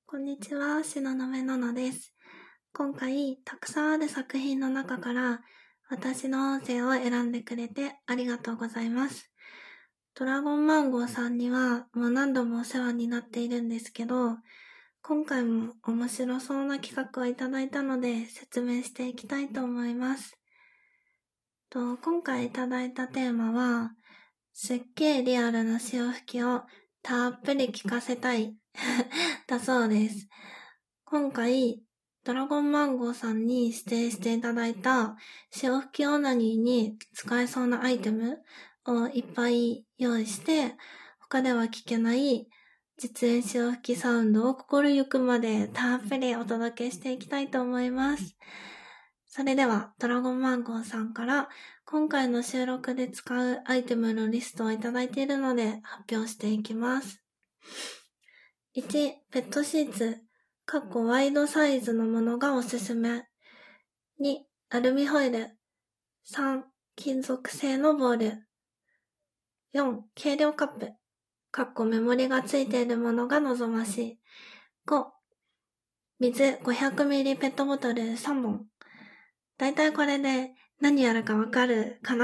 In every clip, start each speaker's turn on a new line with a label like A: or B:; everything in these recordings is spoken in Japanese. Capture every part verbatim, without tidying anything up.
A: こんにちは、しののめののです。今回、たくさんある作品の中から、私の音声を選んでくれてありがとうございます。ドラゴンマンゴーさんには、もう何度もお世話になっているんですけど、今回も面白そうな企画をいただいたので、説明していきたいと思います。と今回いただいたテーマは、すっげーリアルな潮吹きをたっぷり聞かせたいだそうです。今回、ドラゴンマンゴーさんに指定していただいた潮吹きオナニーに使えそうなアイテムをいっぱい用意して、他では聞けない実演潮吹きサウンドを心ゆくまでたっぷりお届けしていきたいと思います。それでは、ドラゴンマンゴーさんから今回の収録で使うアイテムのリストをいただいているので発表していきます。いち、ペットシーツ、かっこワイドサイズのものがおすすめ。に、アルミホイル。さん、金属製のボール。よん、計量カップ。かっこメモリがついているものが望ましい。ご、水 ごひゃくミリリットル ペットボトルさんぼん。だいたいこれで何やるかわかるかな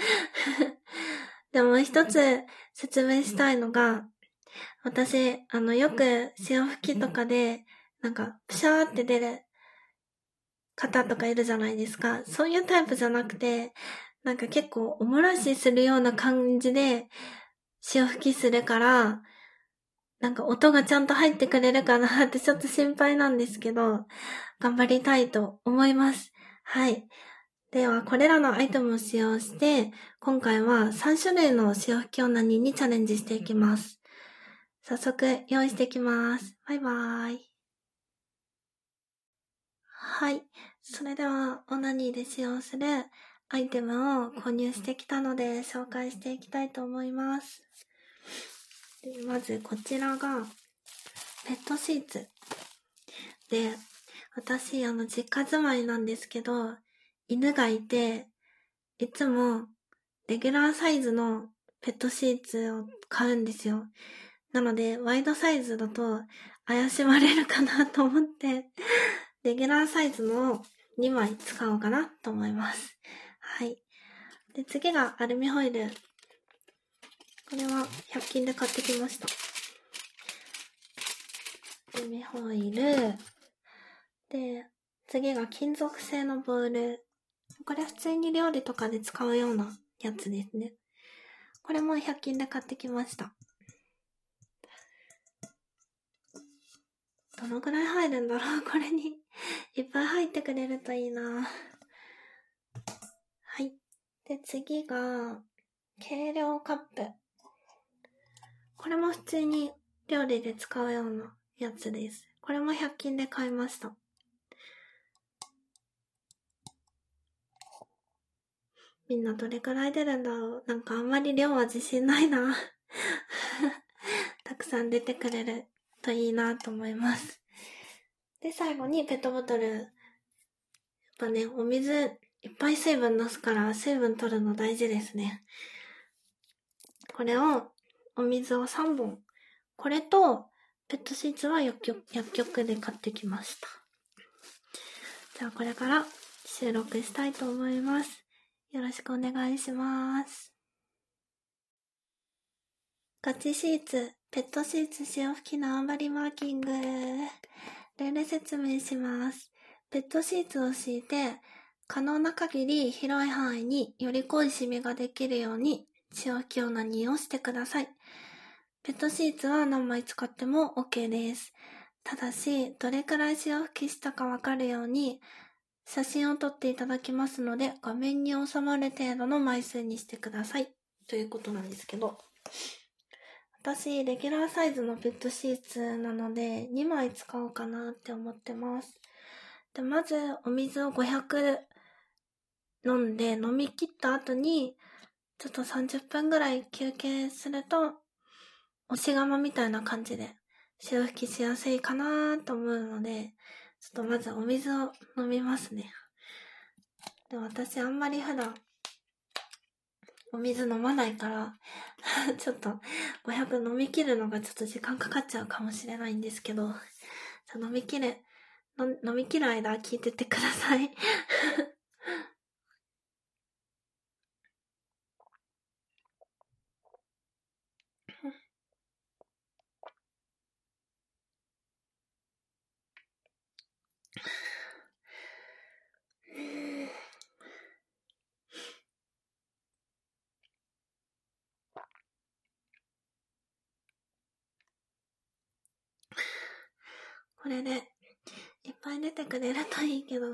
A: でも一つ説明したいのが、私、あの、よく潮吹きとかで、なんか、プシャーって出る方とかいるじゃないですか。そういうタイプじゃなくて、なんか結構おもらしするような感じで、潮吹きするから、なんか音がちゃんと入ってくれるかなってちょっと心配なんですけど、頑張りたいと思います。はい。では、これらのアイテムを使用して、今回はさん種類の潮吹きオナニーにチャレンジしていきます。早速、用意していきます。バイバーイ。はい。それでは、オナニーで使用するアイテムを購入してきたので、紹介していきたいと思います。でまず、こちらが、ペットシーツ。で、私、あの、実家住まいなんですけど、犬がいて、いつも、レギュラーサイズのペットシーツを買うんですよ。なので、ワイドサイズだと怪しまれるかなと思って、レギュラーサイズのにまい使おうかなと思います。はい。で、次がアルミホイル。これはひゃく均で買ってきました。アルミホイル。で、次が金属製のボウル。これは普通に料理とかで使うようなやつですね。これもひゃく均で買ってきました。どのくらい入るんだろうこれにいっぱい入ってくれるといいな。はい。で、次が、計量カップ。これも普通に料理で使うようなやつです。これもひゃく均で買いました。みんなどれくらい出るんだろう。なんかあんまり量は自信ないな。たくさん出てくれるといいなと思います。で、最後にペットボトル。やっぱね、お水いっぱい水分出すから水分取るの大事ですね。これを、お水をさんぼん。これと、ペットシーツは薬局、薬局で買ってきました。じゃあこれから収録したいと思います。よろしくお願いします。ガチシーツ、ペットシーツ潮吹き縄張りマーキング。ルール説明します。ペットシーツを敷いて、可能な限り広い範囲により濃いシミができるように潮吹きオナニーをしてください。ペットシーツは何枚使っても OK です。ただし、どれくらい潮吹きしたかわかるように、写真を撮っていただきますので、画面に収まる程度の枚数にしてください。ということなんですけど、私、レギュラーサイズのペットシーツなので、にまい使おうかなって思ってます。で、まず、お水をごひゃく飲んで、飲み切った後に、ちょっとさんじゅっぷんぐらい休憩すると、押し釜みたいな感じで、潮吹きしやすいかなと思うので、ちょっとまずお水を飲みますね。で、私あんまり普段、お水飲まないからちょっとごひゃく飲み切るのがちょっと時間かかっちゃうかもしれないんですけど、 じゃあ飲み切る、の飲み切る間聞いてってください。これでいっぱい出てくれるといいけど。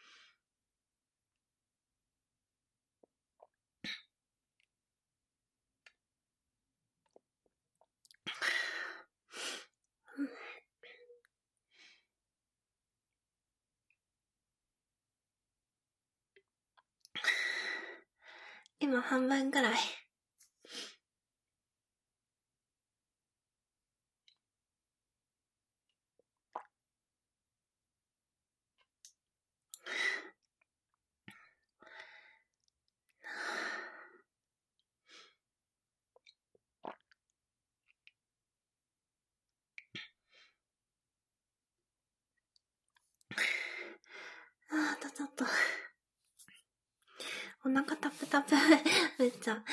A: 今半分くらい。あー、あとちょっと。お腹タプタプ。めっちゃ。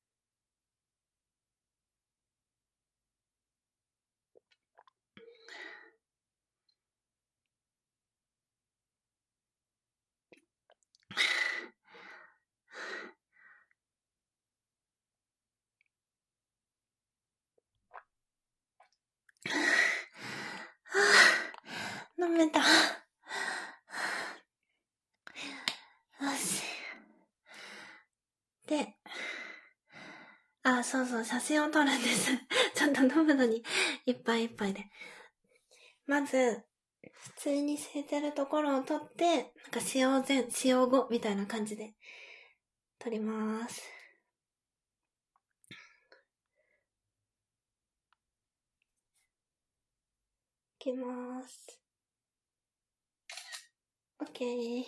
A: 飲めた。よし。で、あ、そうそう、写真を撮るんです。ちょっと飲むのにいっぱいいっぱいで。まず、普通に吸えてるところを撮って、なんか使用前、使用後みたいな感じで撮ります。いきます。OK。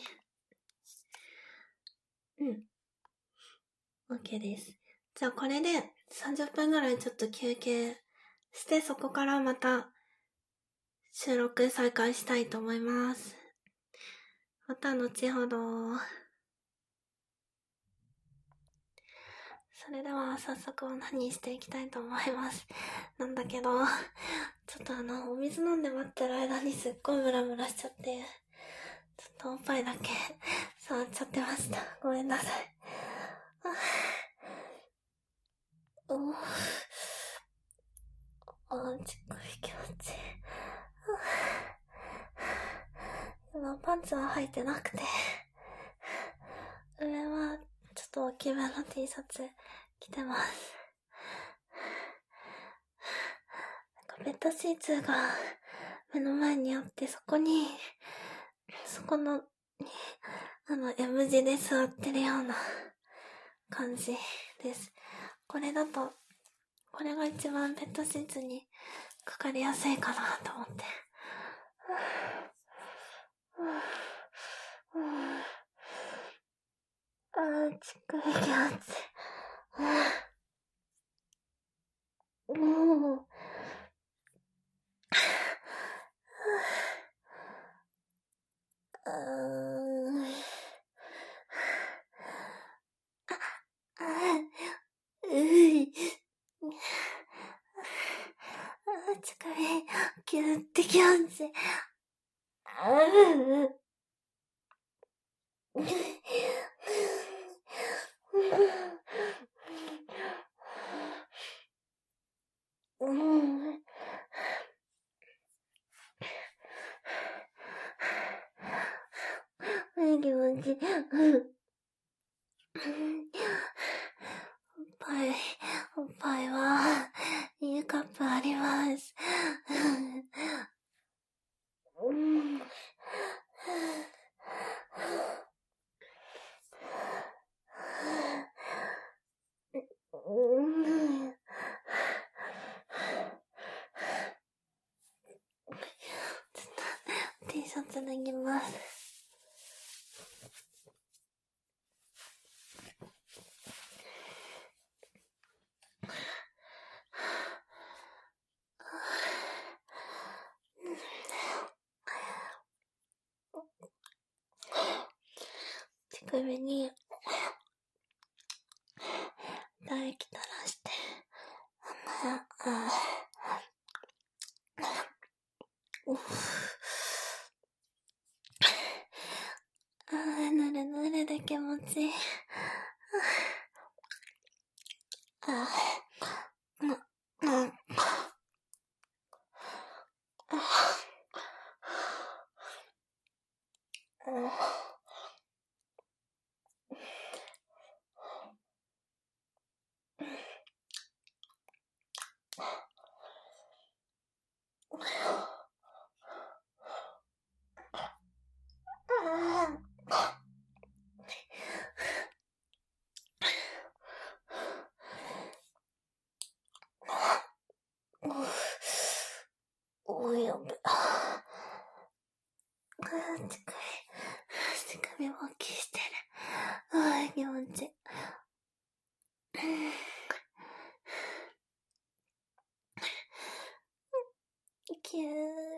A: うん。OK です。じゃあこれでさんじゅっぷんぐらいちょっと休憩して、そこからまた収録再開したいと思います。また後ほど。それでは早速オナニーしていきたいと思います。なんだけど、ちょっとあの、お水飲んで待ってる間にすっごいムラムラしちゃって、ちょっとおっぱいだけ触っちゃってました。ごめんなさい。おー。あー、ちっこい気持ちいい。今パンツは履いてなくて、上はちょっと大きめの T シャツ着てます。なんかベッドシーツが目の前にあって、そこに、そこの、あの、M 字で座ってるような感じです。これだと、これが一番ベッドシーツにかかりやすいかなと思って。あー、ちっこい気持ちいい。もう、あー、あ、うい、あ、ちっこい、キュって気持ちいい。あー、うん。気持ちいい。おっぱい、おっぱいは、いいカップあります。うん。うん。ちょっと T シャツ脱ぎます。 首に唾液垂らして、あの、うあー、ぬるぬるで気持ちいい。あー、うん、うん、あー、うん。おー、やべ。あー、近い。足首も大きいしてる。あー、気持ちいい。キュー。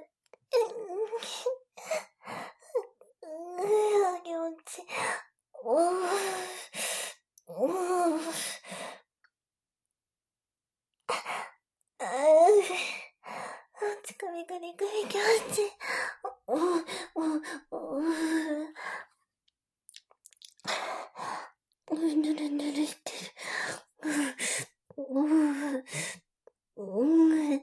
A: うー、気持ちいい。おー、おー。あー、足首グリグリ気持ちいい。おー、おー、おー。ぬるぬるしてる。うー、うー、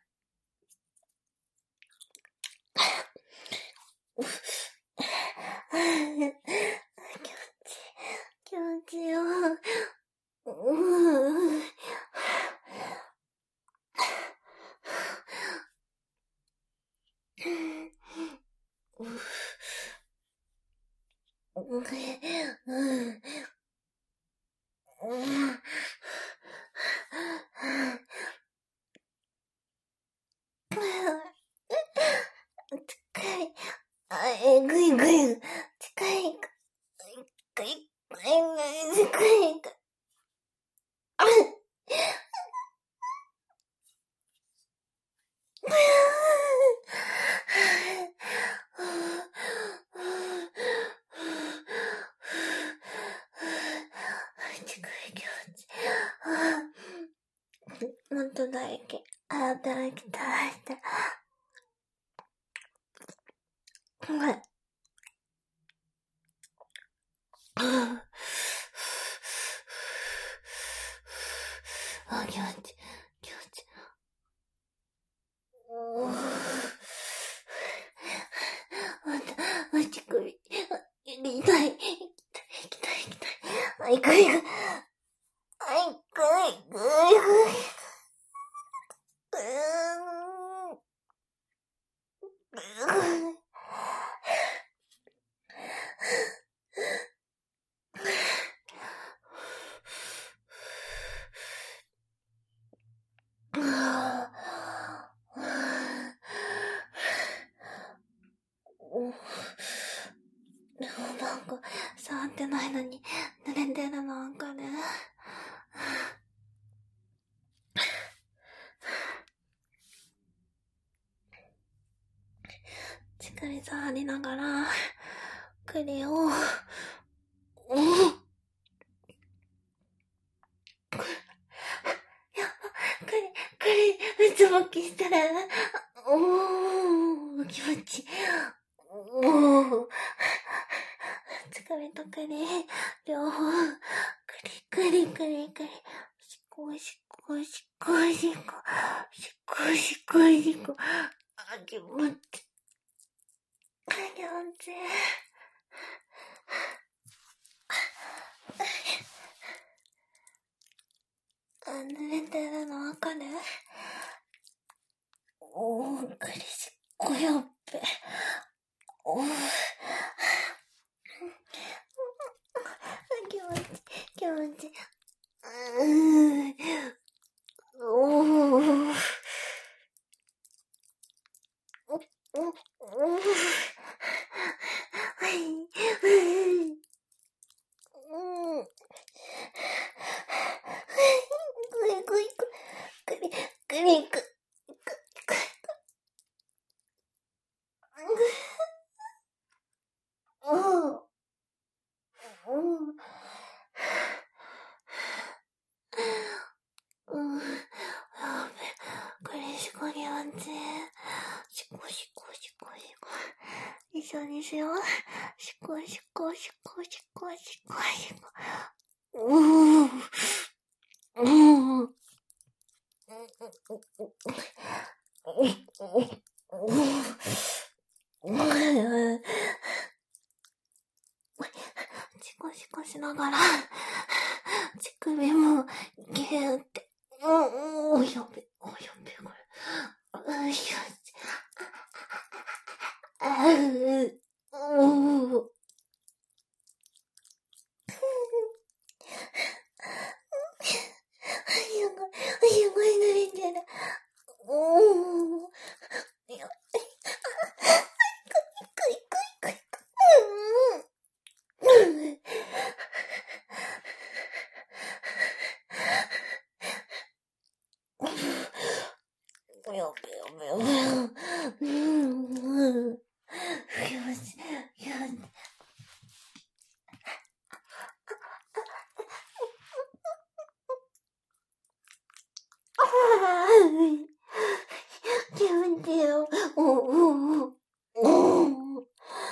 A: 気持ちいいよ。うー、うー、近い。あ、えぐいぐい。近い。近い。近い。近い。あっ。もっと唾液。あ、唾液垂らして。はい。あ、気持ちいい。気持ちいい。おー。また、足首。痛い。痛い、痛い、痛い。あ、いくいく。あ、いくいくいく。うーん。でもなんか、触ってないのに、濡れてるのわかる。しっかり触りながら、栗を、おぉ、やば、栗、栗、うつぼきしてる。おー、気持ちいい。おー、つかみと栗、両方、栗、栗、栗、栗、しこしこしこしこ、しこしこしこ、あ、気持ちいい。気持ちいい。あ、濡れてるのわかる？おー、栗しっこやっべ。おー。気持ちいい、気持ちいい。うーん。おー。お、お、おー。はい。うん。ぐいぐいぐい。ぐり、ぐりぐ。おー。おち。しこしこしこしこ。一緒にしよう。しこしこしこしこしこしこ。うー。うー。シコシコしながら乳首もギューって、おー、やべ、お、やべ、これ、ういしょ、あう、おー、すごい、すごい濡れてる。おー、よっ、いくいくいくいく、うん、うん。やべやべやべ。うん、うん。よし、よし。ああ、気持ちいいよ。おおおお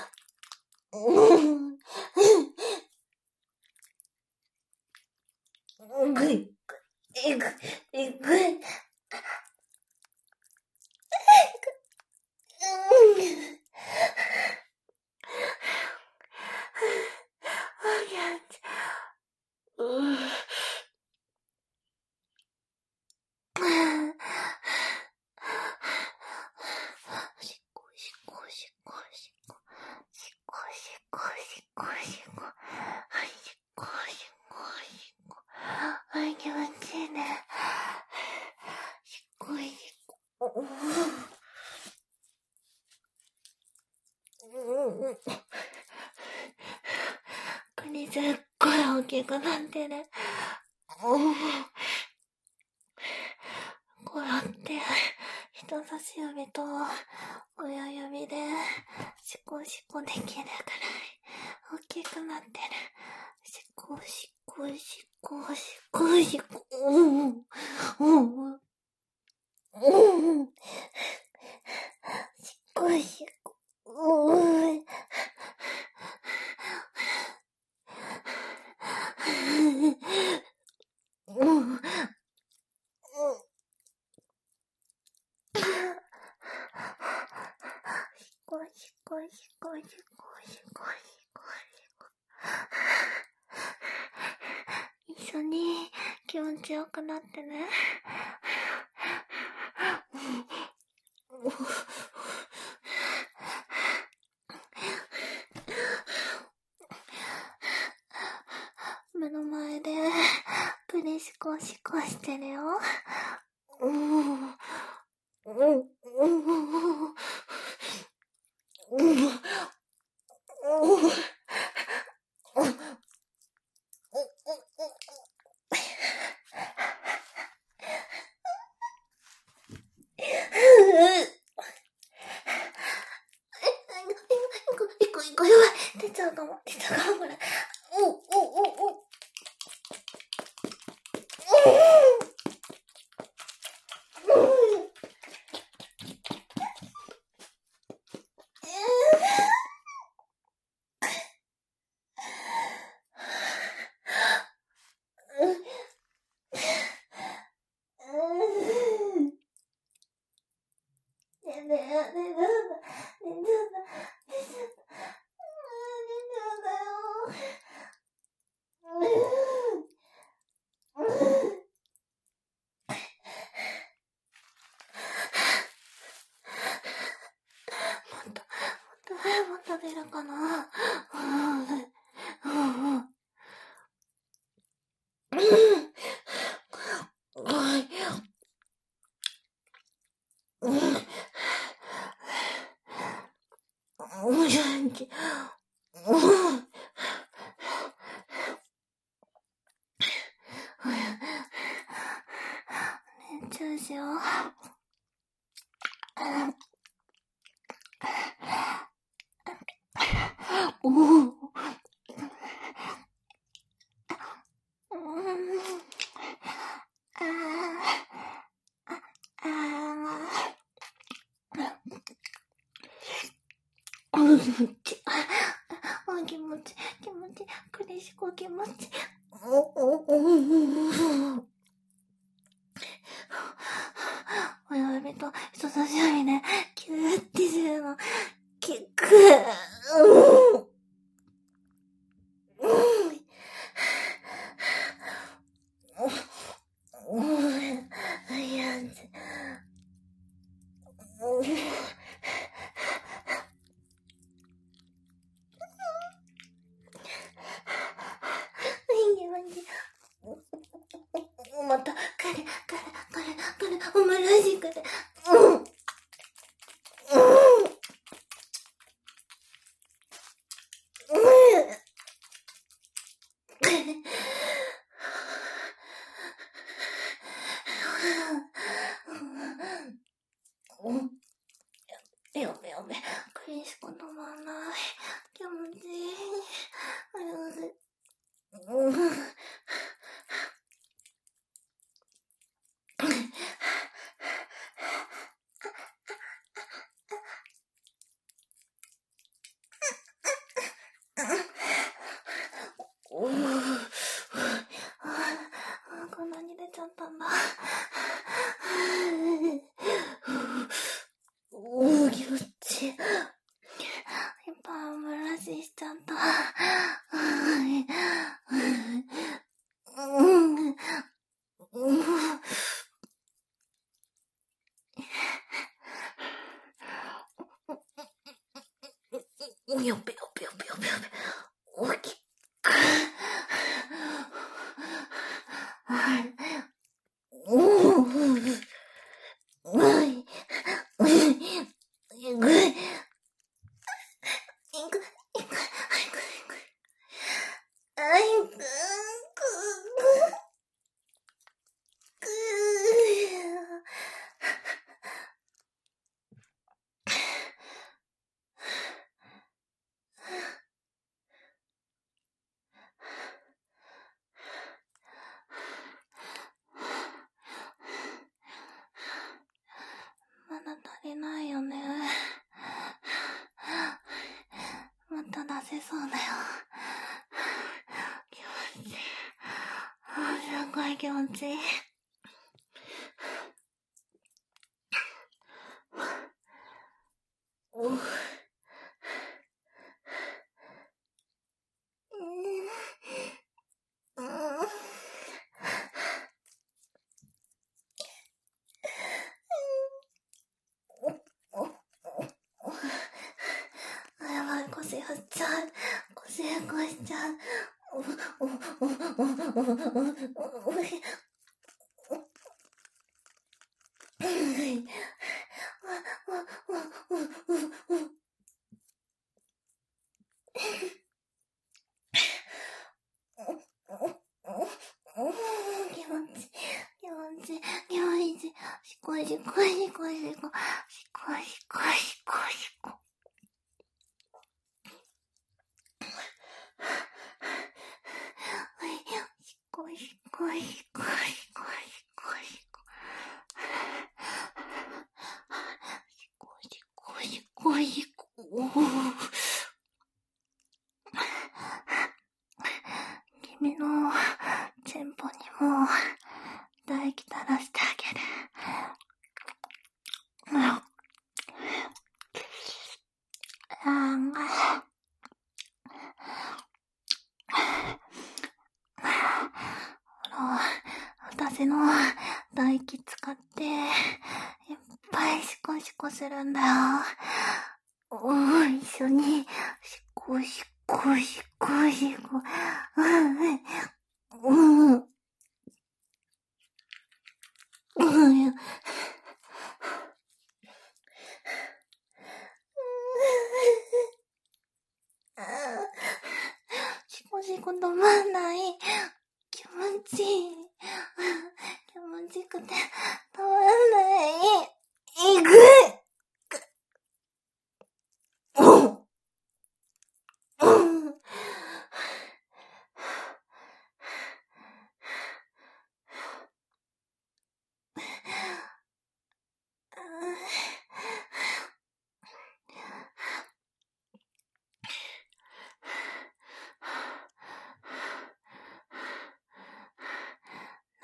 A: おぐいぐいぐいぐい。しこしこしこしこしこしこしこしこはいしこしこしこはい気持ちいいね。しこしこ国すっごい大きくなってる。こうやって人差し指と親指でシコシコできるくらい大きくなってる。シコシコシコシコシコ。うんうんうんうん。シコシコ。うん。うん。シコシコシコシコシコシコシコ。一緒に気持ちよくなってね。目の前でプリシコシコしてるよ。うんうんうんうん一個一個やばい。出ちゃうかも。出ちゃうかもこれ。おおおお。もっと出るかな。熱中しよう。おお。 ち、あ、気持ち、気持ち、クリシコ気持ち。お、お、お、親指と人差し指でキューってするの、キック。うん。また、彼、彼、彼、彼、お前らしくて。うん。うん。うん。やべやべ、苦しく止まんない。気持ちいい。ありがとう。うん。おー、こんなに出ちゃったんだ。おー、気持ちいい。いっぱいブラシしちゃった。うん。うん。よぺよぺよぺよぺよぺ。大きく。はい。うん。はい。ぐい。ぐい。いく。いく。いく。いく。あいく。く。く。まだ足りないよね。また出せそうだよ。気持ちいい。すごい気持ちいい。おう。やばい、腰振っちゃう。腰へこしちゃう。お、お、お、お、お、お、お、お、気持ち、気持ち、気持ち、しこしこしこしこ、しこしこしこしこ。しこしこしこしこしこしこ。しこしこしこしこ。君のチンポにも唾液垂らしてあげる。あんが私の唾液使っていっぱいシコシコするんだよ。おー、一緒にシコシコシコシコ。うんうんうんシコシコ止まんない。気持ちいい。気持ちくて止まんない。いくい。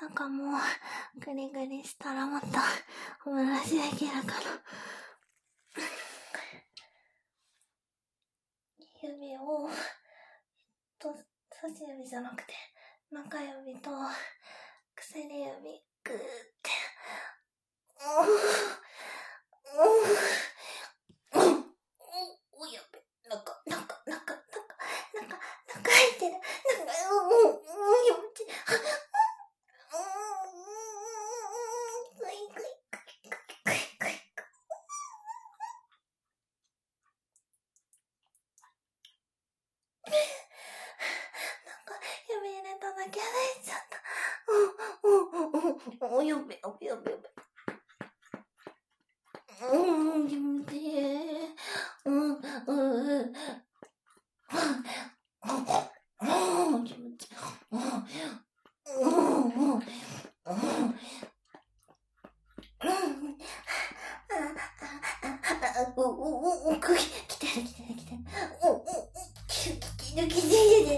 A: 中もグリグリしたらもっとおもらしできるかな。指をと差し指じゃなくて中指と薬指グーっておおやべ、なんかなんかなんかなんかなんかなんか入ってる、なんかうんうんうんやめて、グイグイグイグイグイグイ。なんか指入れただけでいっちゃった。うんうんうんうん、やべやべやべやべ。うん、気持ちいい。うん、うん、うん。気持ちいい。うん、うん、うん。お、お、お、お、来てる来てる来てる。お、お、来てる来てる来てる。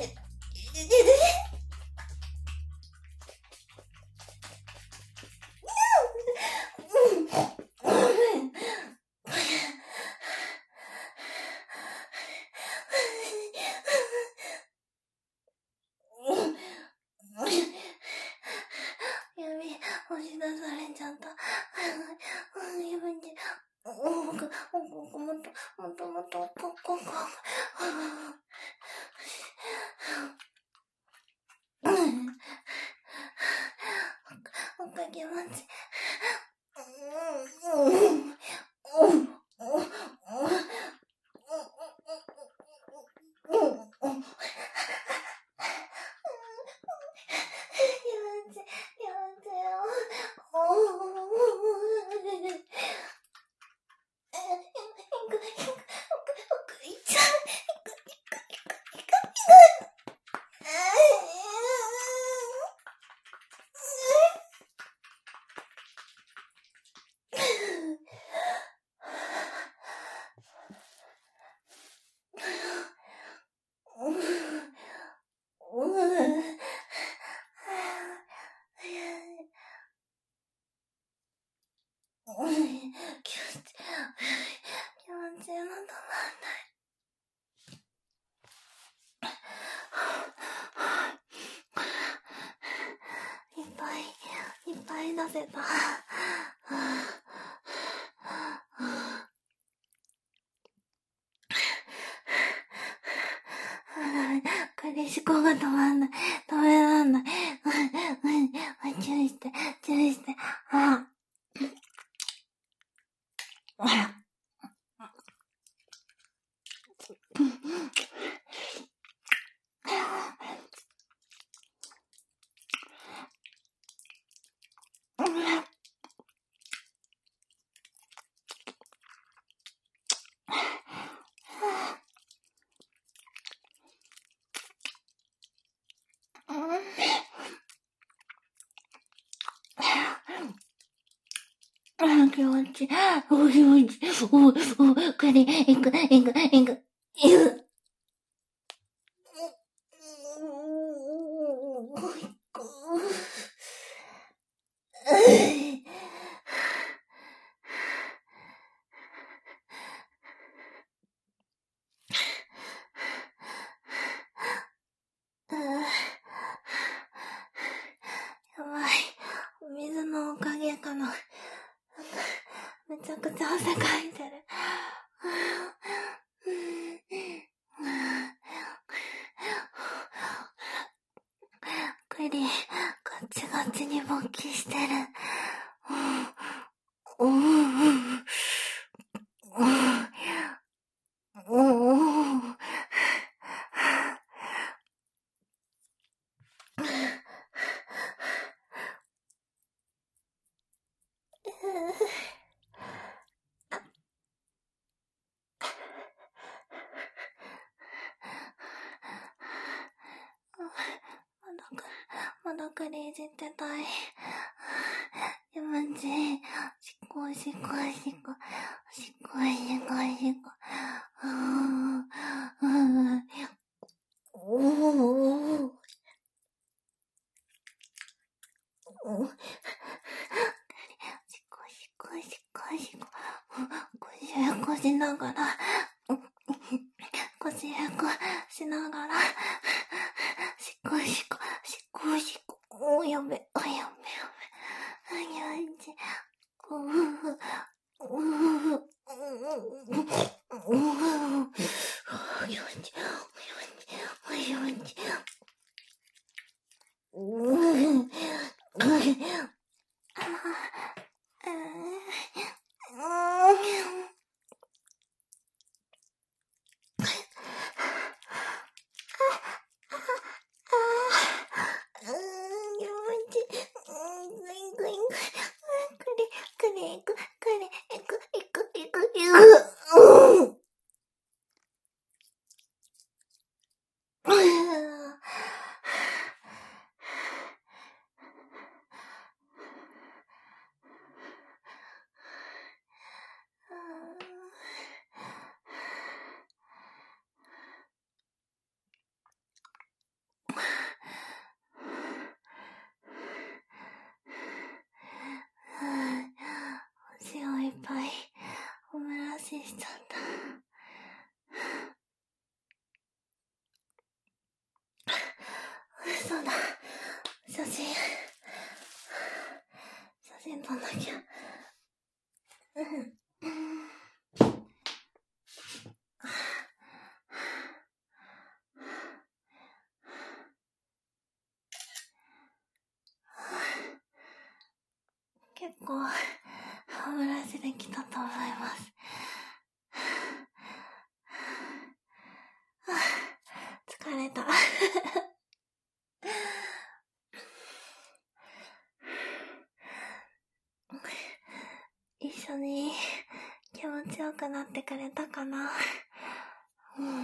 A: 指押し出されちゃった。指にもっともっともっともっとこここおかげまち。出せた。彼氏子が止まんない。止めらんない。注意して、注意して。ああ。気持ちいい。お気持ちいい。お、お、これ、いく、いく、いく、いく。やばい。お水のおかげかな。めちゃくちゃ汗かいてる。クリ、ガチガチに勃起してる。うん。うん。うん。まだクリいじってたい。気持ちいい。しっこしっこしっこ。しっこしっこしっこ。うん。うん。おー。 ながら、腰へこしながら、しこしこ、しこしこ、おやべ、あやべやべ、あやんち、ううううううううあやんち、あやんち、ううああ足をいっぱいお漏らししちゃった。嘘だ。写真。写真撮んなきゃ。うん。結構、お漏らしできたと思います。疲れた。一緒に気持ちよくなってくれたかな。うん。うん。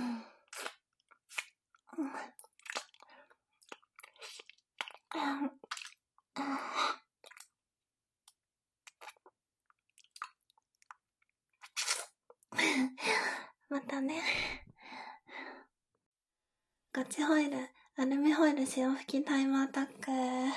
A: またね。ガチホイル、アルミホイル潮吹きタイムアタック。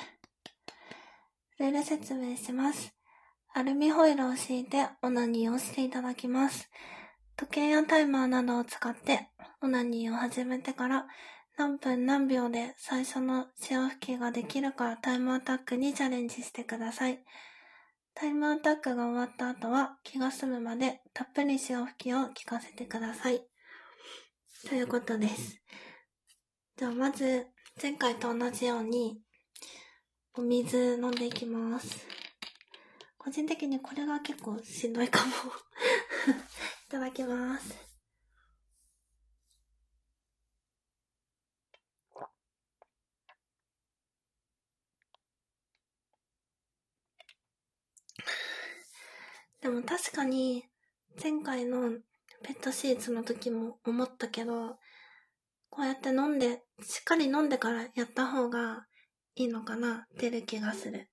A: ルール説明します。アルミホイルを敷いてオナニーをしていただきます。時計やタイマーなどを使ってオナニーを始めてから何分何秒で最初の潮吹きができるかタイムアタックにチャレンジしてください。タイムアタックが終わった後は気が済むまでたっぷり潮吹きを聞かせてください。ということです。じゃあまず前回と同じようにお水飲んでいきます。個人的にこれが結構しんどいかも。いただきます。でも確かに前回のペットシーツの時も思ったけど、こうやって飲んで、しっかり飲んでからやった方がいいのかなってる気がする。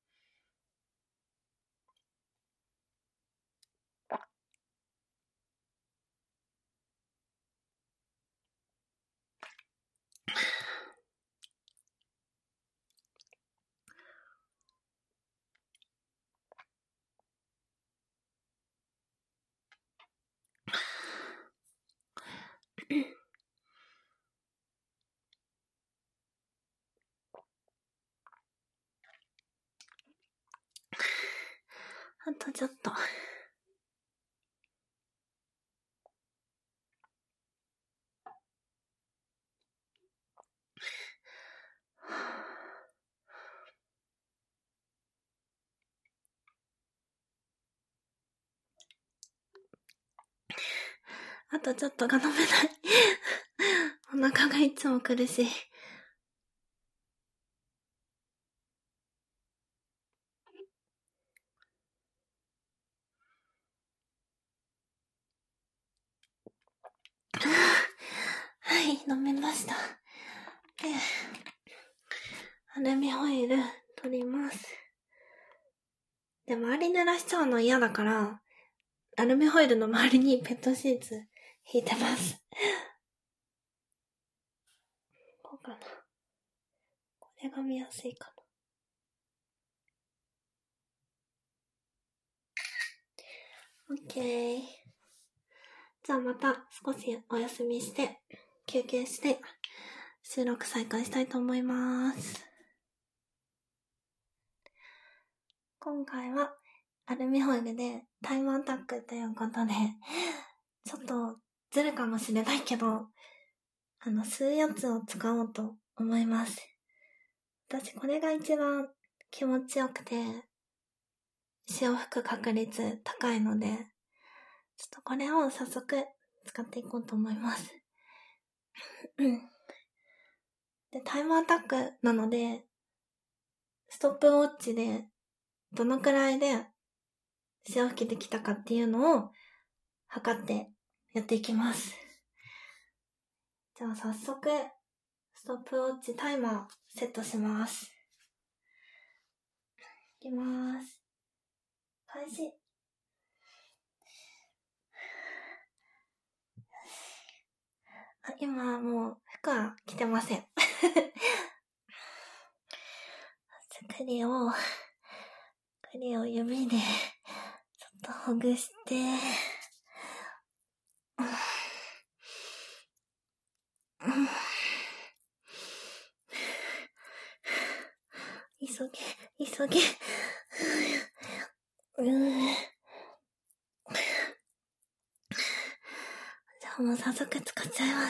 A: あとちょっと。あとちょっとが飲めない。お腹がいつも苦しい。はい、飲めました。で、アルミホイル取ります。で、周り濡らしちゃうの嫌だから、アルミホイルの周りにペットシーツ引いてます。こうかな。これが見やすいかな。オッケー。 じゃあまた少しお休みして、休憩して、収録再開したいと思います。今回はアルミホイルでタイムアタックということで、ちょっとずるかもしれないけど、あの、吸うやつを使おうと思います。私これが一番気持ちよくて、潮吹く確率高いので、ちょっとこれを早速使っていこうと思います。で、タイムアタックなので、ストップウォッチでどのくらいで潮吹きできたかっていうのを測ってやっていきます。じゃあ早速、ストップウォッチタイマーセットします。いきます。開始。あ、今もう服は着てません。栗を、栗を指でちょっとほぐして、急げ、急げ。うん。じゃあもう早速使っちゃいます。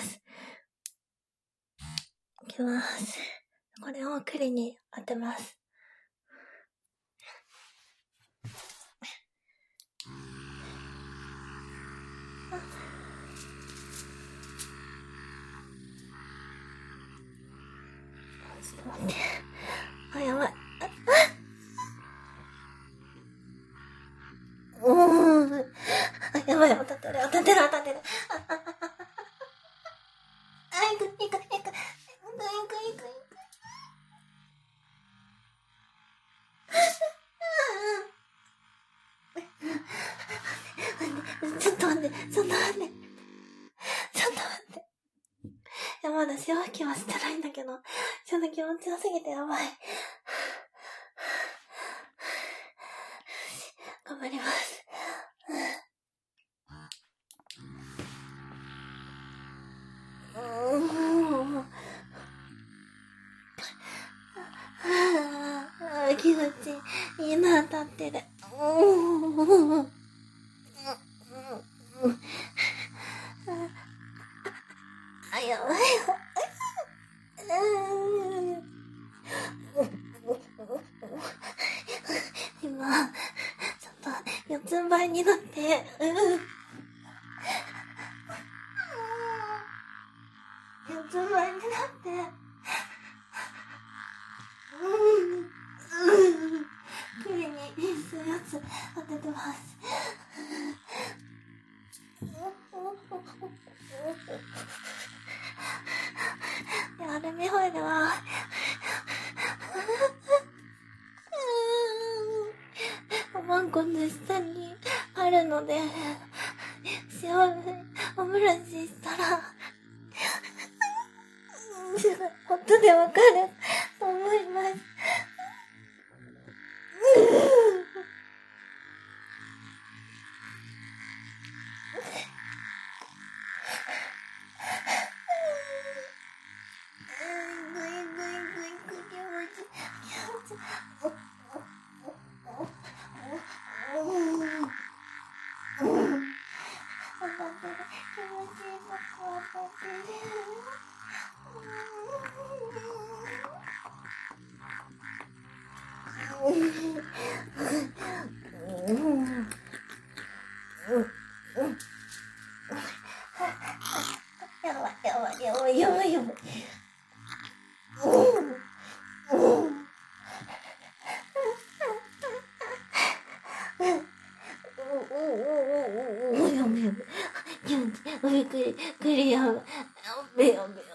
A: いきます。これを栗に当てます。ちょっと待って。あ、やばい。おー。あ、やばい、当たってる、当たってる、当たってる。あ、あ、あ、あ、あ、いく、いく、いく、いく、いく、いく、いく。ちょっと待って、ちょっと待って。ちょっと待って。いや、まだ潮吹きはしてないんだけど、ちょっと気持ちよすぎてやばい。頑張ります。ああ、気持ちいい。いいな、当たってる。あ、やばい。今、ちょっと四つん這いになって、四つん這いになって、栗に吸うやつ当ててます。で、アルミホイルはおまんこの下にあるので、塩おブラシしたら音でわかると思います。やばいやばいやばいやばいやばい。クリアやべやべ。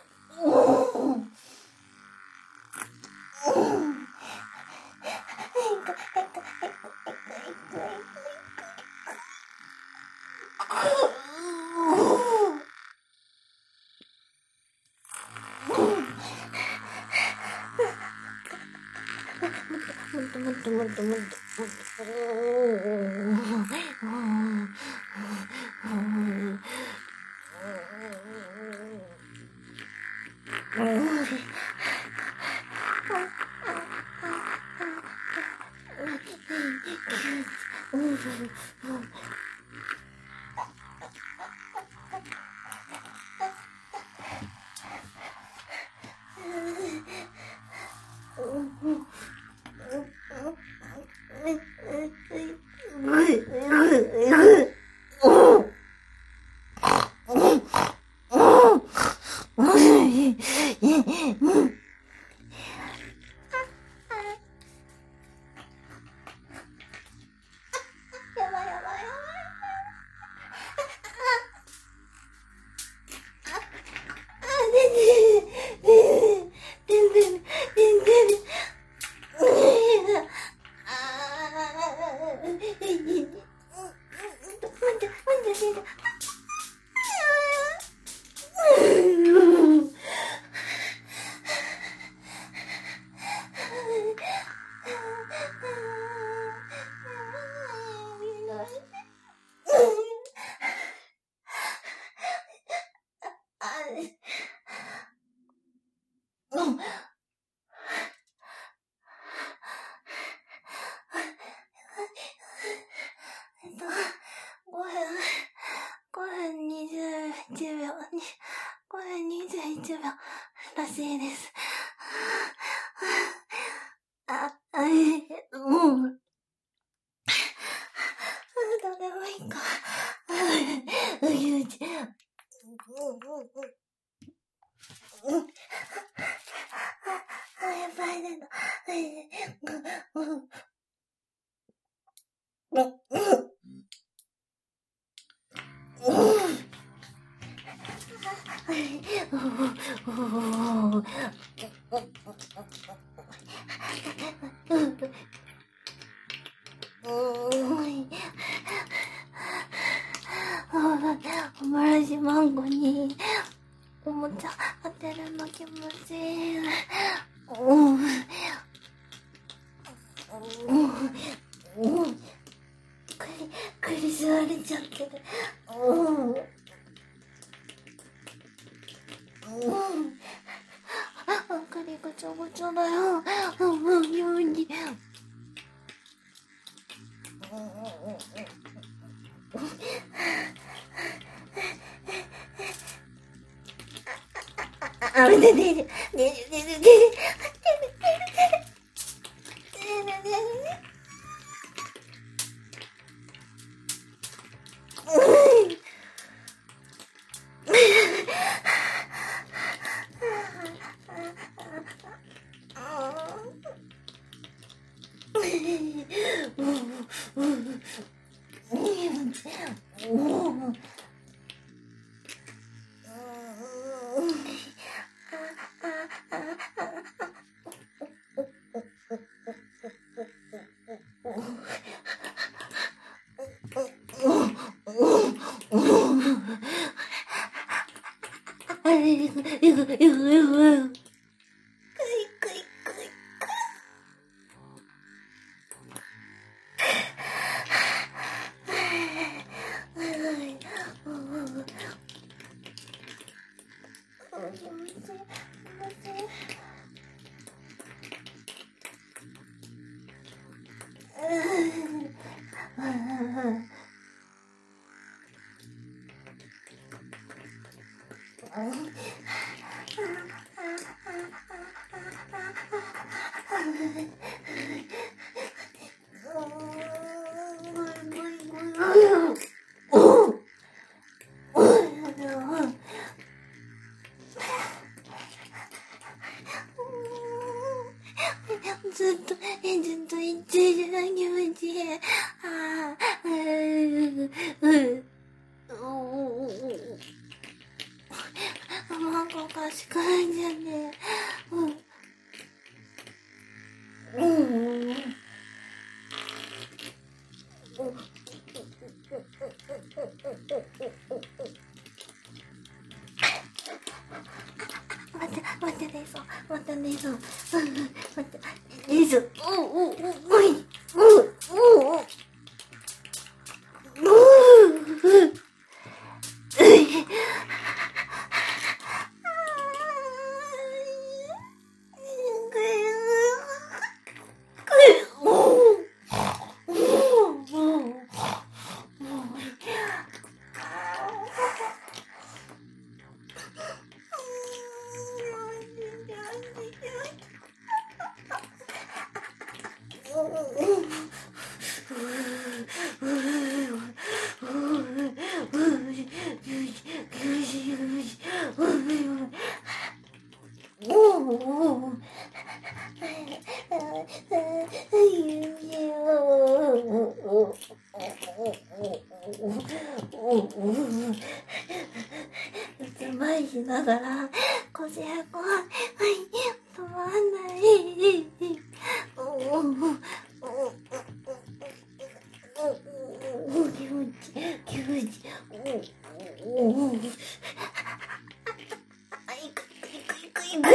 A: もっともっともっともっともっと。 らしいです。あ、あ、え、もう、どうでもいいか。うゆうち。あ、やばいね。おもらしマンゴにおもちゃ当てるの気持ちいい。うん。うん。くり、くり吸われちゃってる。うん。うん。あかりぐちゃぐちゃだよ。うんうん、ように。あ、ねねねねねねねねねずっと、え、ずっと言ってるな、気持ちいい。ああ、うん、うん。マンゴーがしかないんじゃねえ。うん。うん。待って、待ってねえぞ。待ってねえぞ。待って、ねえぞ。おうおうおうおい。おうおうおう。 いしながら腰へこはい止まんないおおお気持ち気持ちおおおいくいくいくいく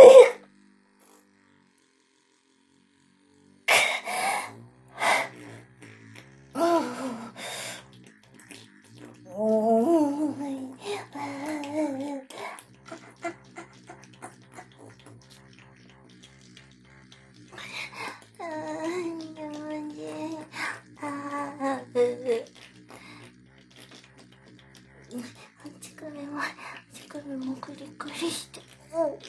A: 乳首も乳首もクリクリしてうんうん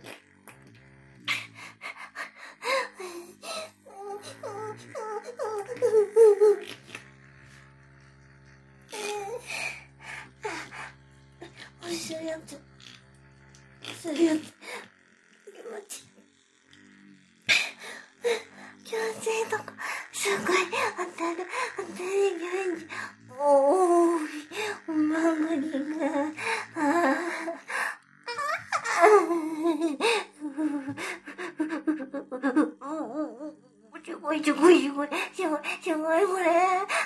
A: するやつするやつ気持ち気持ちいいとこすごい当たる当たる気持ちおーいおまぐりがあすごいすごいすごいすごいすごいこれ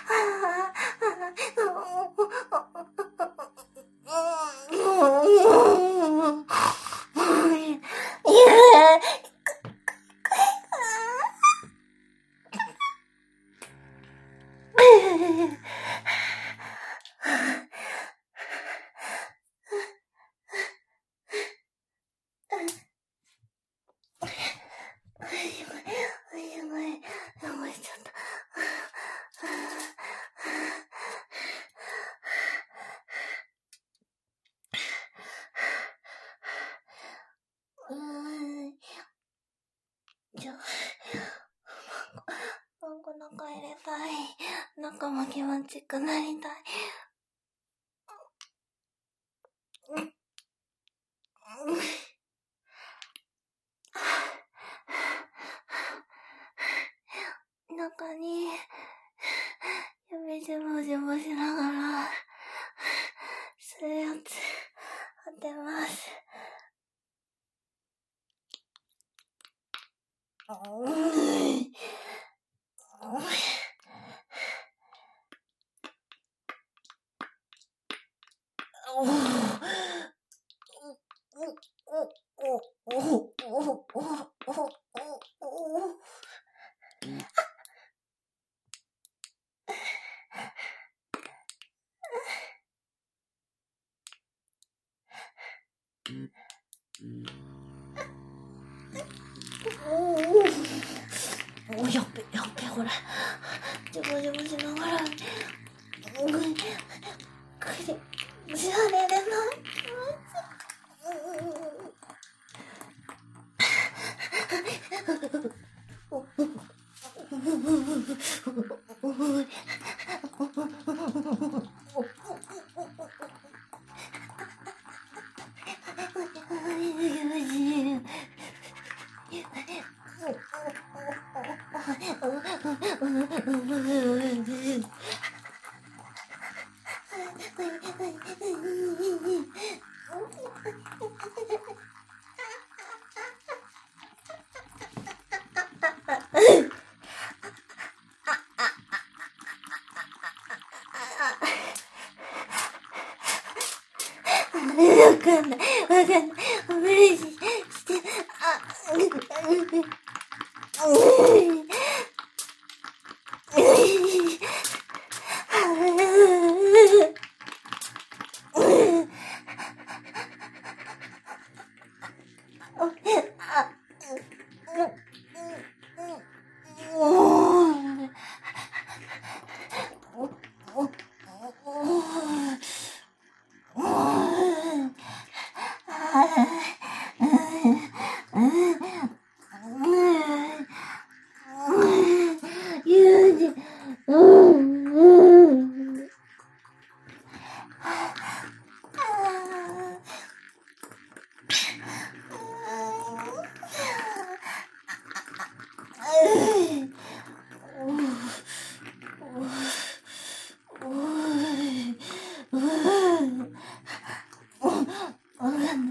A: じゃあ、お腹入れたい。中も気持ちくなりたい。中に、指ジボジボしながら、するやつ、当てます。おやっべやっべこれジボジボしながらうんくりしゃれでないわかんないわかんない無理ししてあわかんない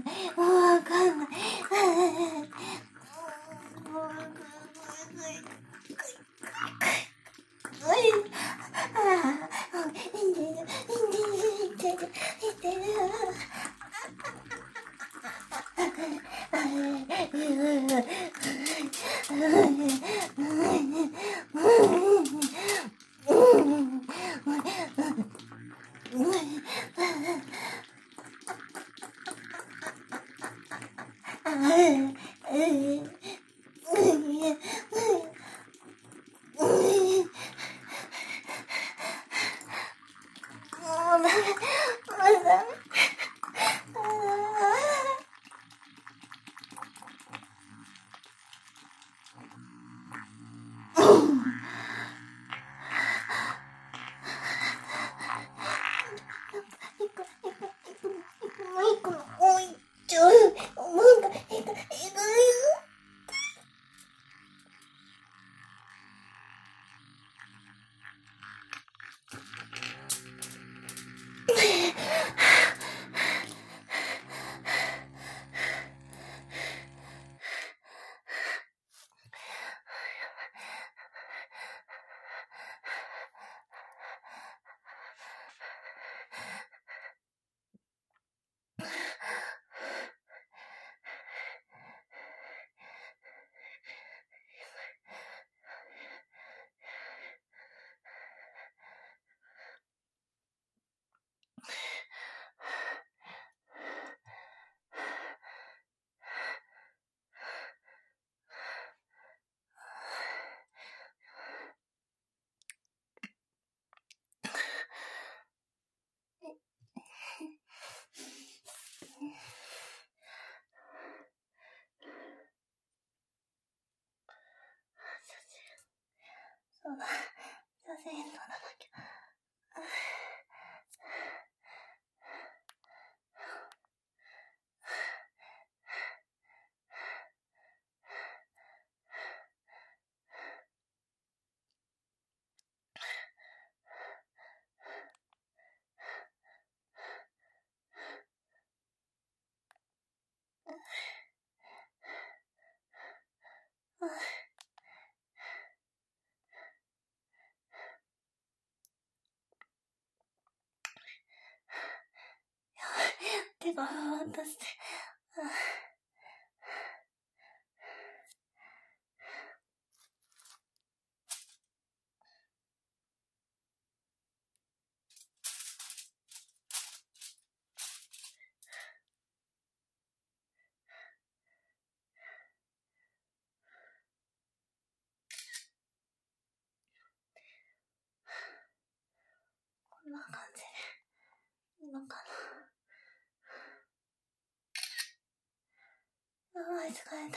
A: そうだ、写真撮らなきゃ。手がふわっとして、こんな感じでいいのかな。やばい、疲れた。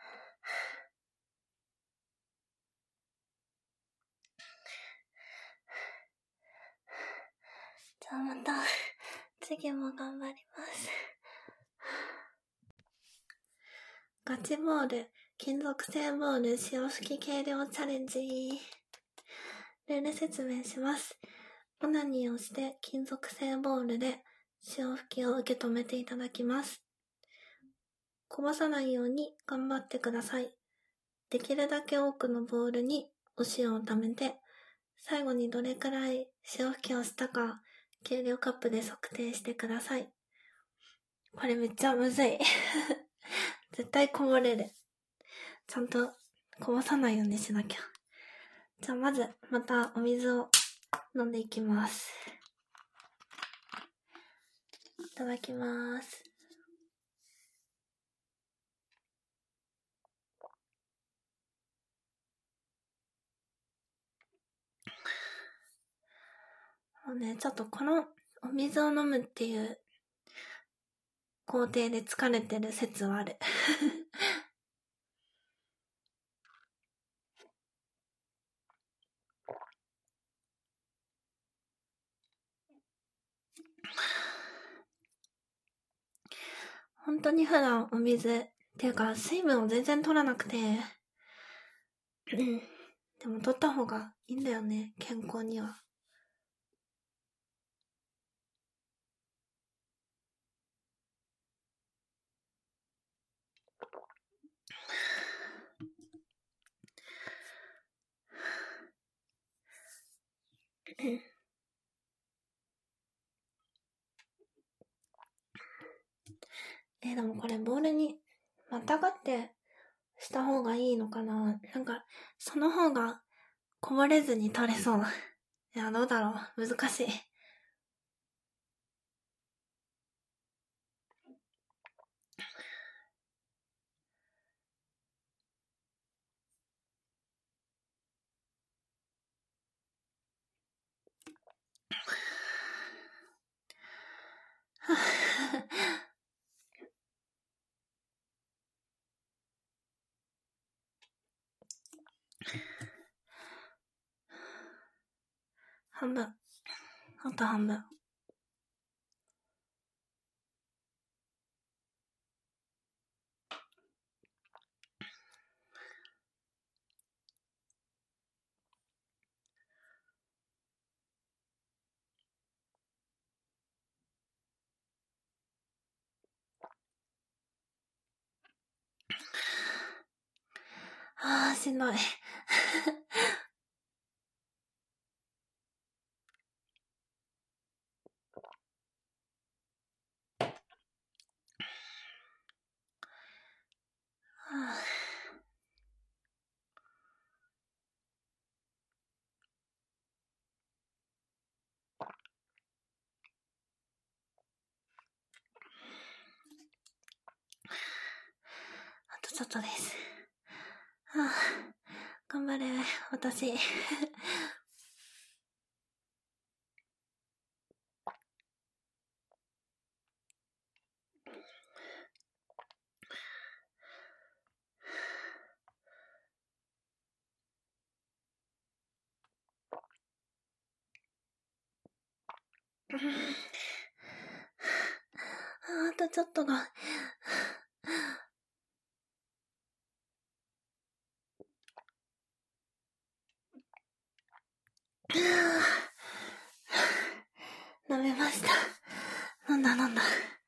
A: じゃあまた次も頑張ります。ガチボール、金属製ボール潮吹き計量チャレンジ。ルール説明します。オナニーをして金属製ボールで潮吹きを受け止めていただきます。こぼさないように頑張ってください。できるだけ多くのボールにお塩を溜めて、最後にどれくらい潮吹きをしたか計量カップで測定してください。これめっちゃむずい。絶対こぼれる。ちゃんとこぼさないようにしなきゃ。じゃあまずまたお水を飲んでいきます。いただきます。もうね、ちょっとこのお水を飲むっていう工程で疲れてる説はある。本当に普段お水っていうか水分を全然取らなくて、でも取った方がいいんだよね、健康には。え、でもこれボールにまたがってした方がいいのかな。なんかその方がこぼれずに取れそう。いや、どうだろう、難しい。 半分。あと半分。あー、しんどい。あとちょっとです。はあ、頑張れ、私。あとちょっとが。飲めました。飲んだ飲んだ。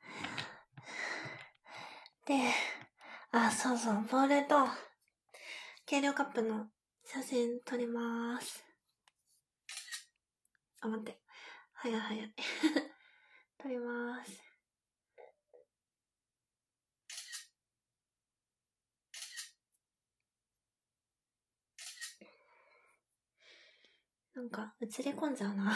A: で、あ、そうそう、ボールと計量カップの写真撮りまーす。あ、待って。早い早い。撮りまーす。なんか、映り込んじゃうな。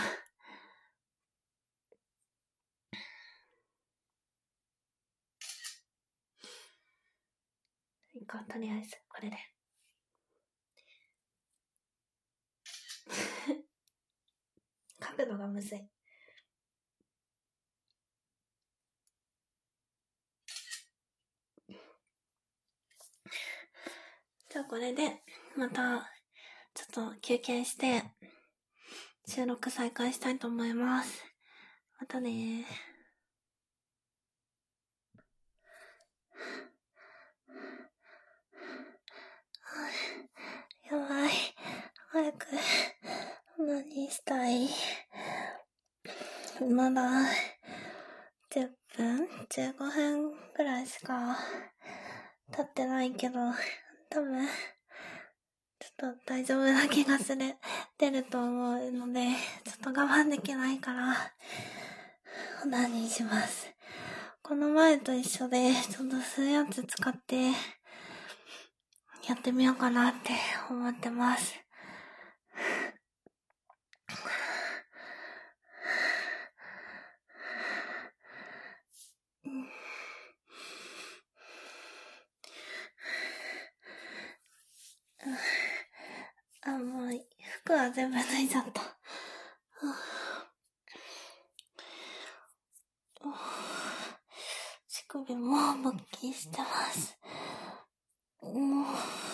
A: いいか、とりあえず、これで。角度がむずい。じゃあこれで、また、ちょっと休憩して、収録再開したいと思います。またねー。やばい。早く、何したい？まだ、じゅっぷん ?じゅうご 分くらいしか経ってないけど、多分、ちょっと大丈夫な気がする、出ると思うので、ちょっと我慢できないから、オナニーします。この前と一緒で、ちょっと吸うやつ使って、やってみようかなって思ってます。あ、もう、服は全部脱いじゃった。乳首も勃起してます。もう、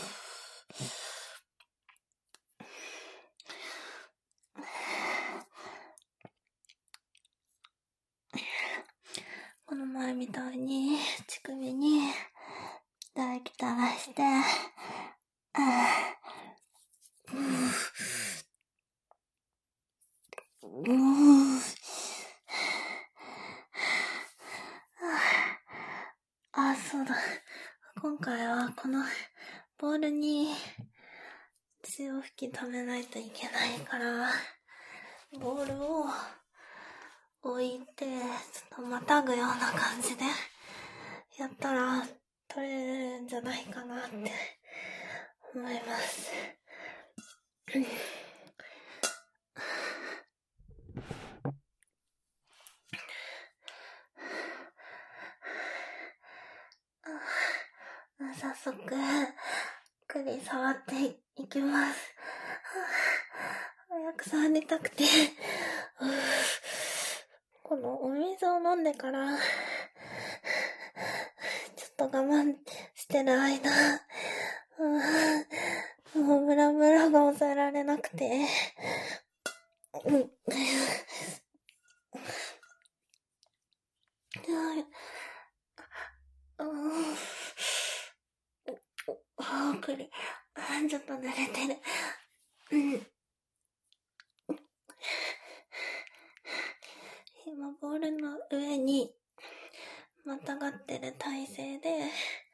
A: この前みたいに乳首に唾液垂らして、うん、あ、そうだ。今回はこのボウルに潮吹き止めないといけないから、ボウルを置いて、ちょっとまたぐような感じでやったら取れるんじゃないかなって思います。早速、ゆっくり触っていきます。早く触りたくて、このお水を飲んでから、ちょっと我慢してる間、もうブラブラが抑えられなくて、 あー、これ、ちょっと慣れてる。うん。今、ボールの上に、またがってる体勢で、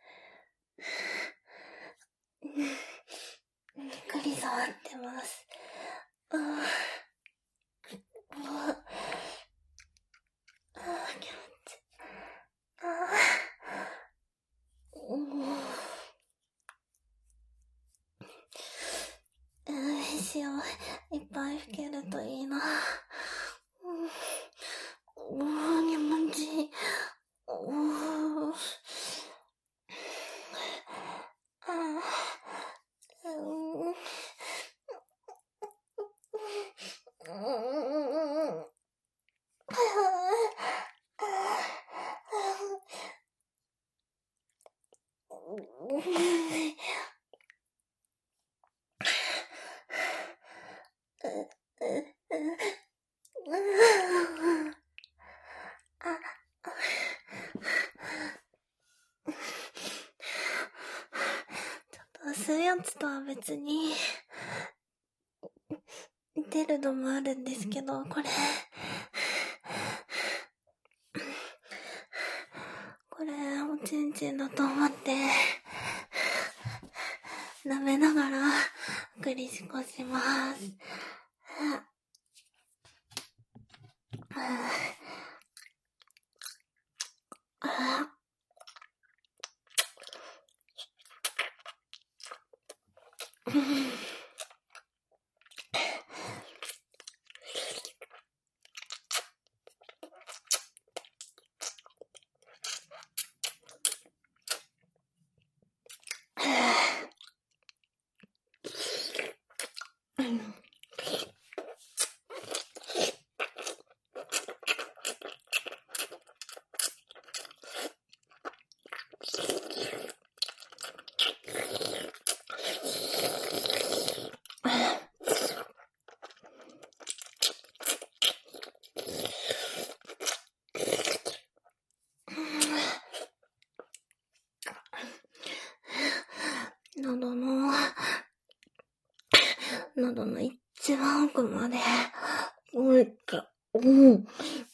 A: ゆっくり触ってます。あー、あー、あー、気持ちいい。あー、うん。石をいっぱい吹けるといいな。うん、うー、気持ちいい。うー、あー、うん、うん、吸うやつとは別に出るのもあるんですけど、これこれおちんちんだと思って舐めながら送りしこします。喉の喉の一番奥までおいっか、うん。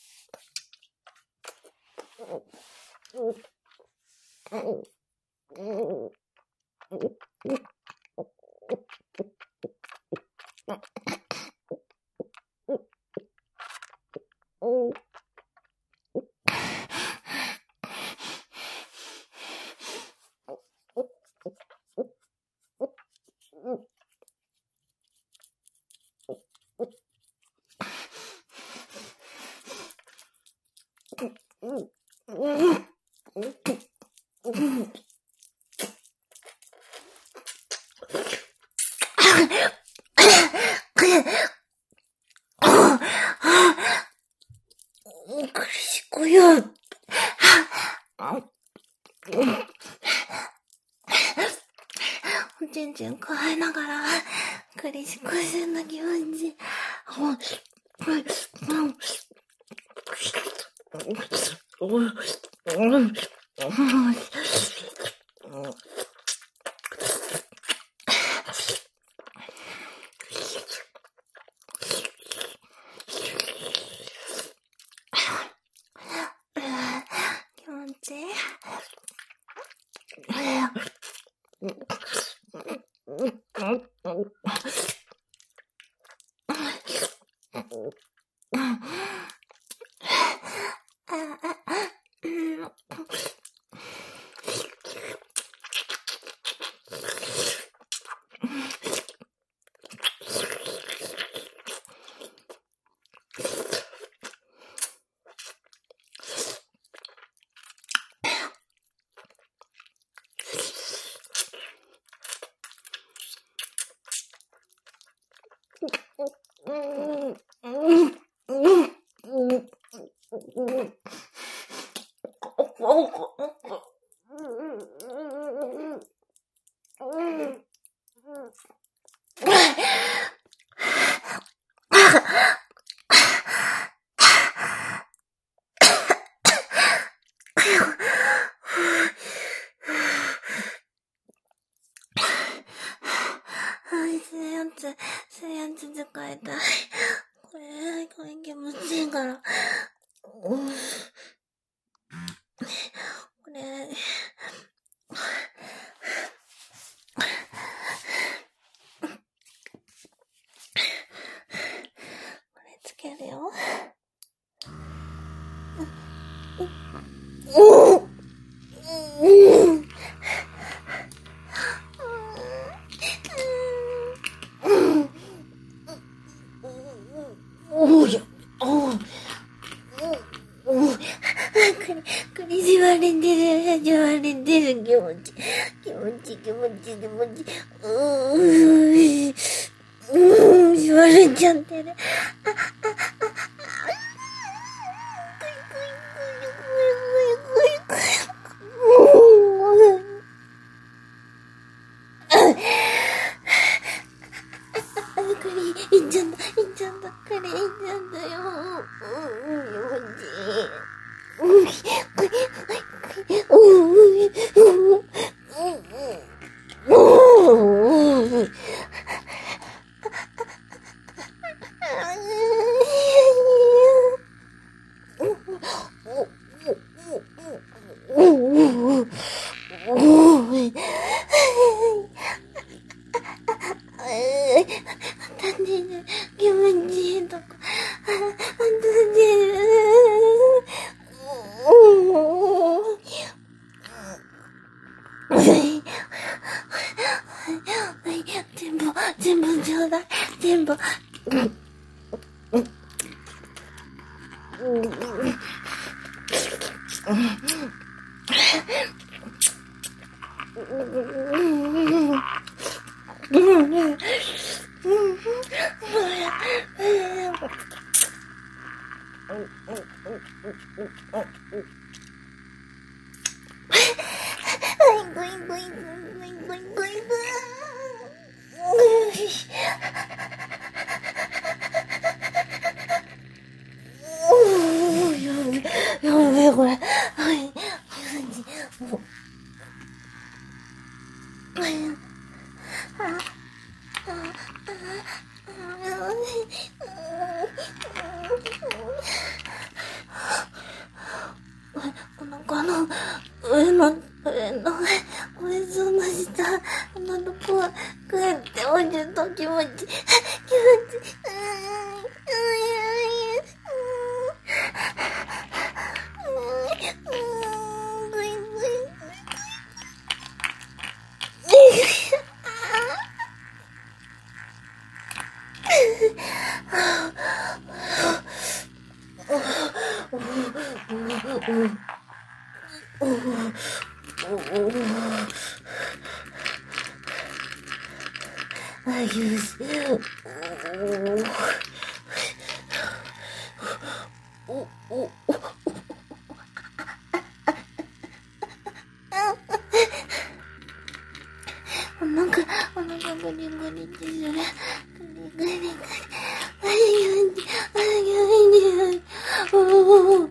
A: 苦しこよ。おちんちんくわえながら苦しこしんだ気持ち。 水やつ、水やつ使いたい。これ、これ気持ちいいから。これ、これつけるよ。栗じわれてる、じわれてる、気持ち、気持ち、気持ち、気持ち、うーん、うーん、じわれちゃってる。あ、あ、あ、栗、いっちゃった、いっちゃった、栗いっちゃったよ。うん、気持ちいい。うん、これ、うん、うん、うん、うん。気持ちいいとこ。全部、全部ちょうだい。全部。やべえ、これ。はい。お腹の上の、上の、おへその下のとこ、こうやって落ちると気持ち、気持ち、あ、よし。お、お、お、お腹、お腹グリグリってする。グリグリグリ。あ、よし。あ、よし。おお。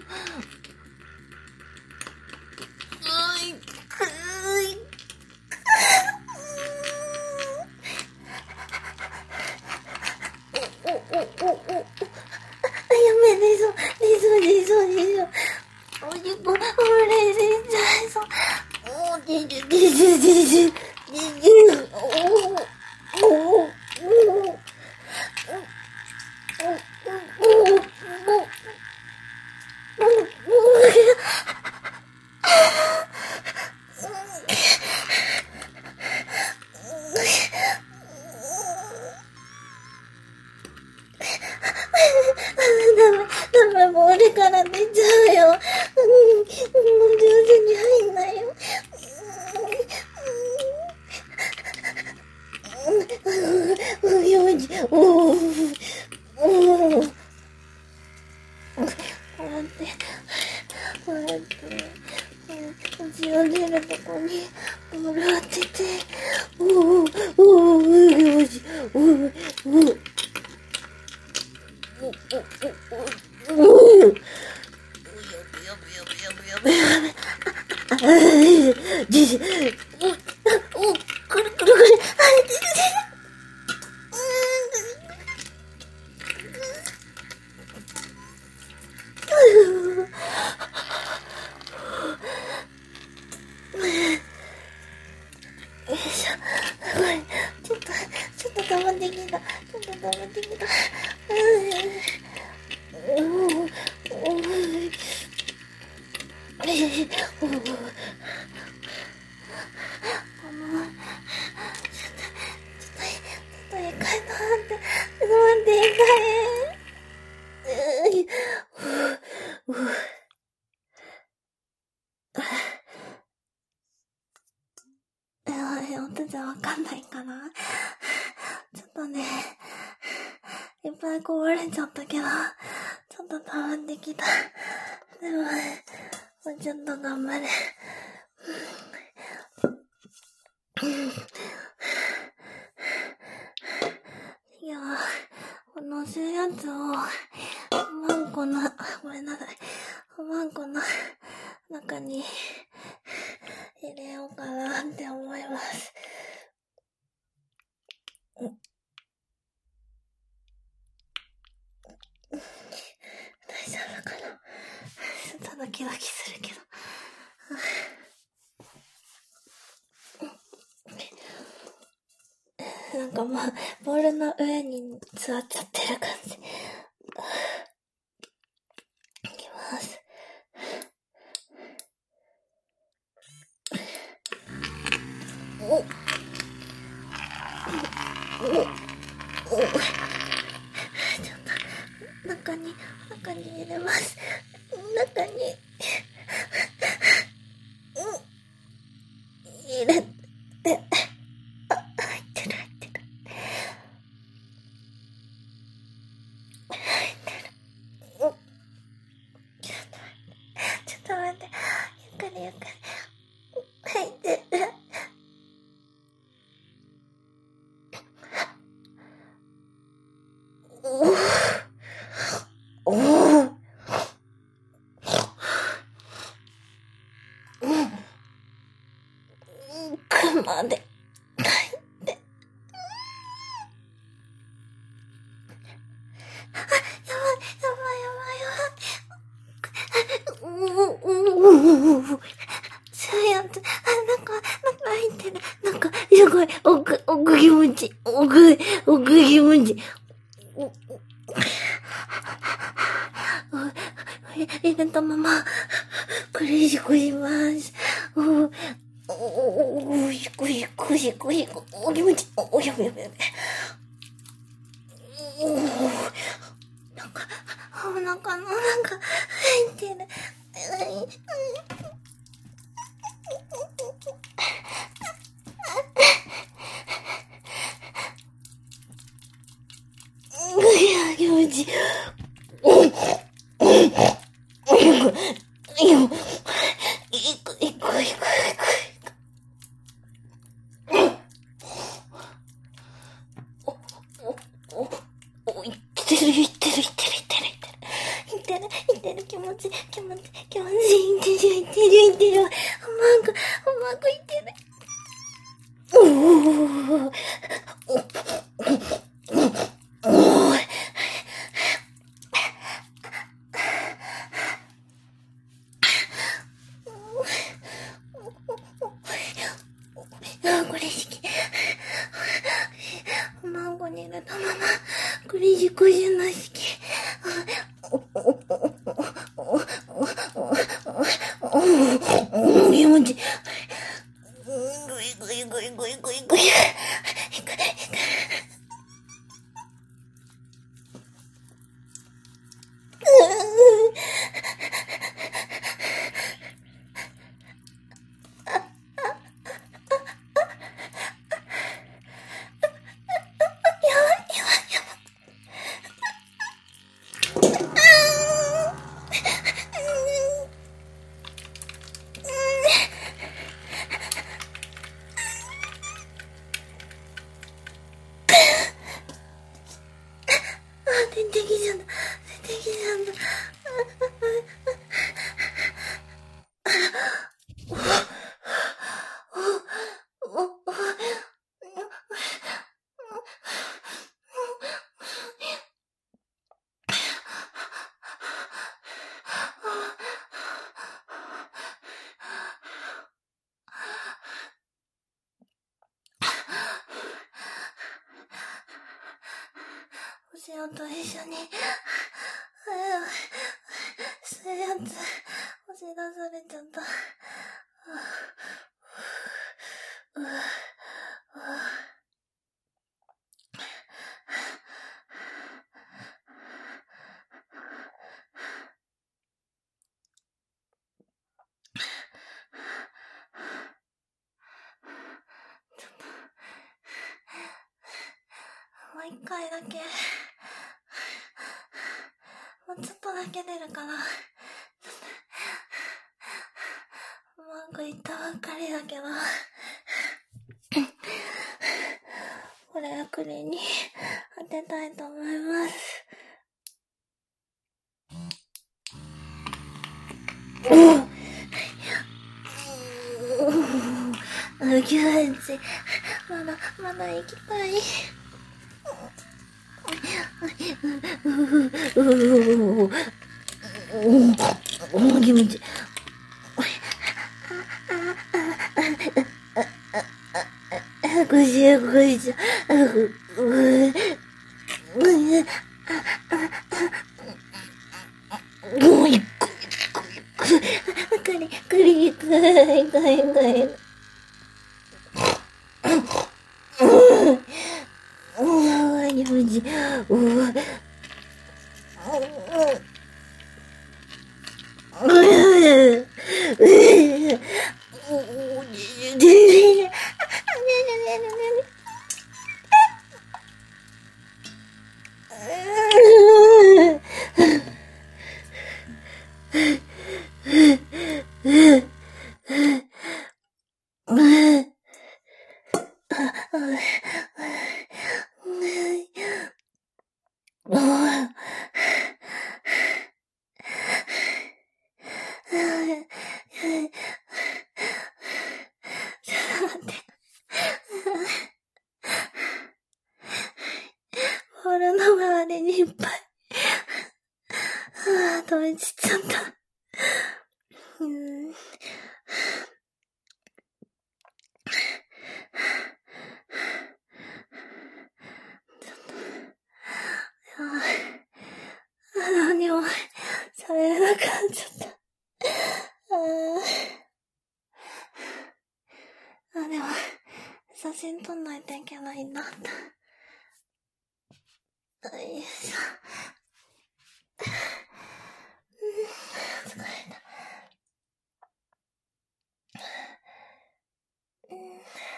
A: もう俺から出ちゃうよ。うん、もう上手に入んないよ。うん、よいしょ。おー、おー。こうやって、こうやって、口を出るとこにボール当てて、おー、おー、よし、おー、おー。おおおおおおお。やべやべやべやべやべやべ。 じじ、お、くるくるくる、あ、じじ、よいしょ。すごい。ちょっと、ちょっと溜まってきた。ちょっと溜まってきた。うん。うん。うん。この、ちょっと、ちょっと一回止まって、止まって一回。うぅ。え、音じゃわかんないかな。ちょっとね、いっぱいこぼれちゃったけど、ちょっと溜まってきた。でも、もうちょっと頑張れ。いや、この吸うやつを、マンコの、ごめんなさい。マンコの中に入れようかなって思います。大丈夫かな。ちょっとドキドキするけど。なんかもう、ボールの上に座っちゃってる感じ。いきます。おおおおちょっと、中に、中に入れます。中に、入れて、あ、入ってる入ってる。入ってる。ちょっと待って、ちょっと待って、ゆっくりゆっくり。入ってる。おおおお奥まで入って。あ、やばいやばいやばいやばい。おおおおそうやって、あ、なんか、なんか入ってる。なんか、すごい、奥、奥気持ち。奥、奥気持ち。おお入れたまま、クレイジコします。おおおおおしこしこしこしこ、お気持ち、おやべやべやべ。おおなんか、お腹のなんか入ってる。いや、気持ちいい。おおおいよ。いくいくいくいく。おおおおいってるいってるいってるいってるいってるいってるいってる気持ち気持ち気持ちいってるいってるいってる。うまくうまくいってる。おおおおおあ、これ式。マンゴに入れたまま、これじこじゃない式。おおおおおおお気持ちいい。ぐいぐいぐいぐいぐいぐい。いくいく。 オと一緒に、そういうやつ、押し出されちゃった。ちょっと、もう一回だけ、もうちょっとだけ出るかな。マンゴー行ったばっかりだけど、これはクリに当てたいと思います。うきゅうセンチ、まだまだ行きたい。おお、気持ちいい。ごじゅうごじゅう。もう一個。くり、くり、痛い、痛い、痛い。うわ、気持ちいい。うわ。ボールの周りにいっぱい。はぁ、飛び散っちゃった。うーん。ちょっと、何も喋れなくなっちゃった。あー、でも、写真撮んないといけないんだった。よいしょ。疲れた。うん。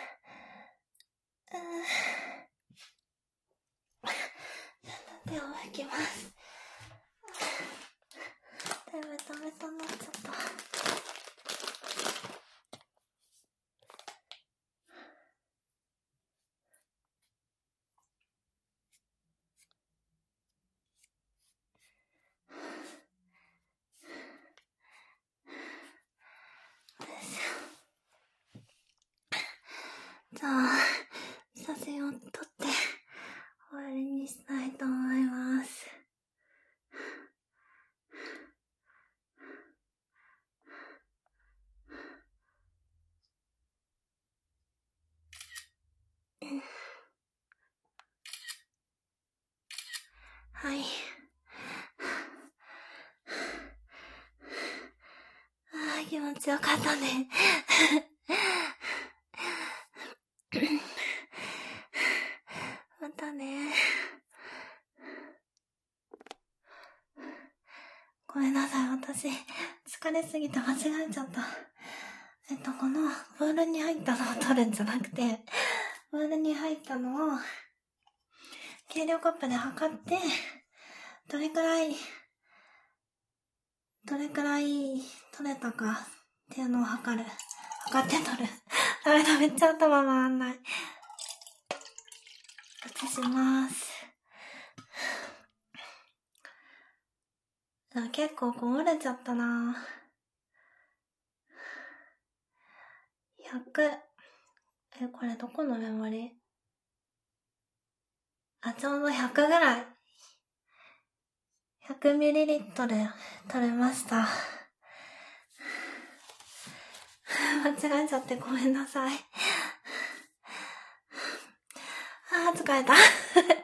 A: 手を拭きます。手ベタベタになっちゃった。じゃあ、写真を撮って終わりにしたいと思います。はい。ああ、気持ちよかったね。またね。ごめんなさい、私、疲れすぎて間違えちゃった。えっと、この、ボールに入ったのを取るんじゃなくて、ボールに入ったのを、計量カップで測って、どれくらい、どれくらい取れたかっていうのを測る。測って取る。ダメだ、めっちゃ頭回んない。移します。結構こぼれちゃったな。ひゃく、え、これどこのメモリ？あ、ちょうどひゃくぐらい。ひゃくミリリットル取れました。間違えちゃってごめんなさい。あー、疲れた。